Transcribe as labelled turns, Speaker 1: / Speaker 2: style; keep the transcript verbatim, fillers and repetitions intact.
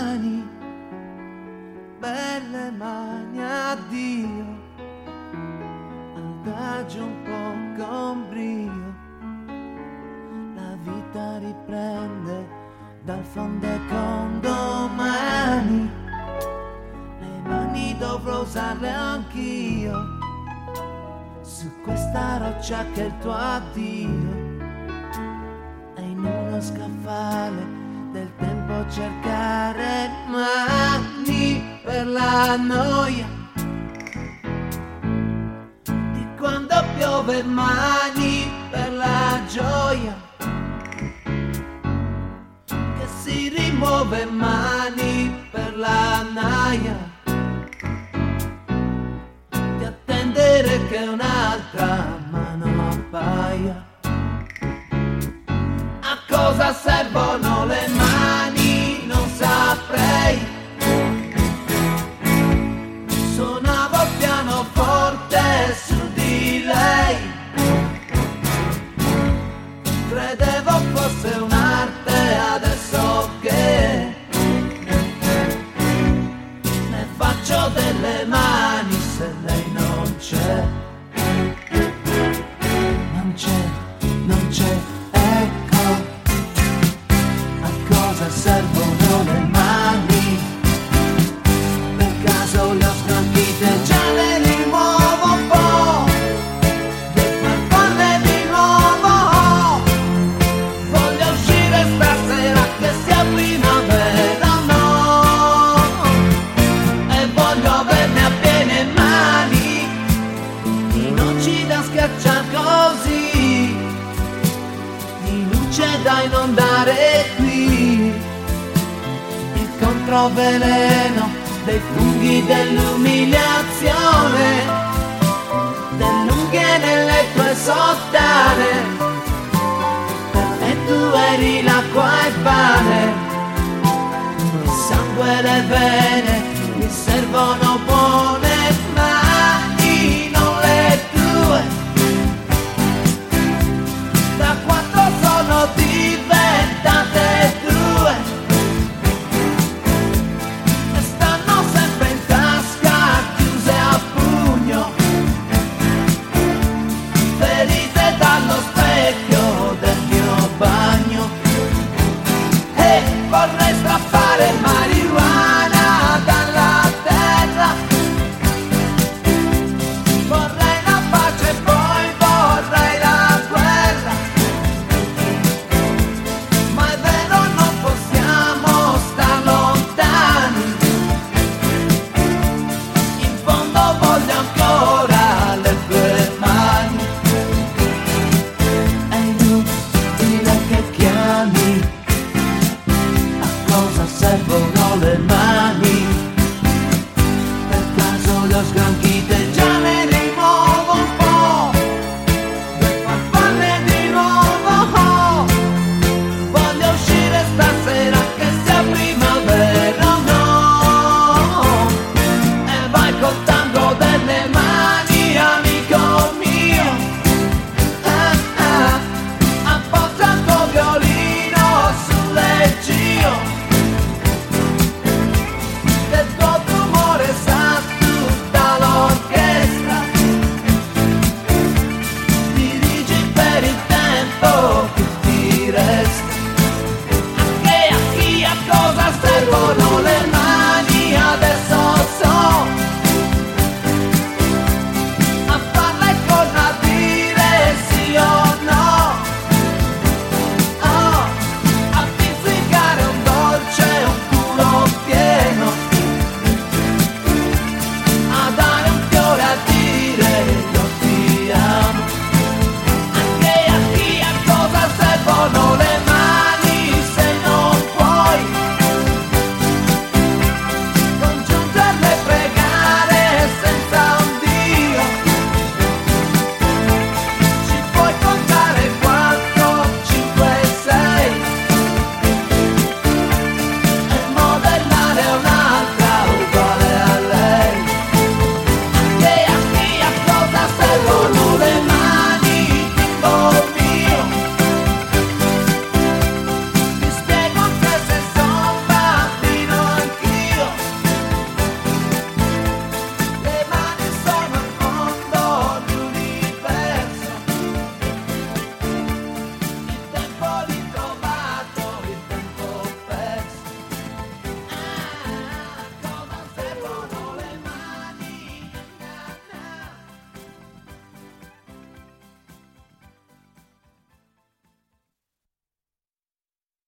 Speaker 1: mani, belle mani, addio, adagio un po' con brio, la vita riprende dal fondo con domani, le mani dovrò usarle anch'io, su questa roccia che è il tuo addio, e in uno scaffale del tempo cercare mani per la noia di quando piove, mani per la gioia che si rimuove, mani per la naia di attendere che un'altra mano appaia. A cosa servono le mani? Non saprei. Suonavo il pianoforte su di lei, credevo fosse un'arte, adesso che ne faccio delle mani se lei non c'è. Non c'è, non c'è, ecco. A cosa servono le mani? Per caso le ho scolpite, già le rimuovo un po', per farle di nuovo. Voglio uscire stasera che sia primavera, no, e voglio averne a piene mani, di noci da schiacciar così, di luce da inondare qui, il controveleno dei funghi dell'umiliazione, dell'unghie nelle tue sottane, per me tu eri l'acqua e il pane, il sangue e le vene mi servono buone mani, non le tue, da quanto sono diventate due, e stanno sempre in tasca, chiuse a pugno, ferite dallo specchio del mio bagno, e vorrei strappare mai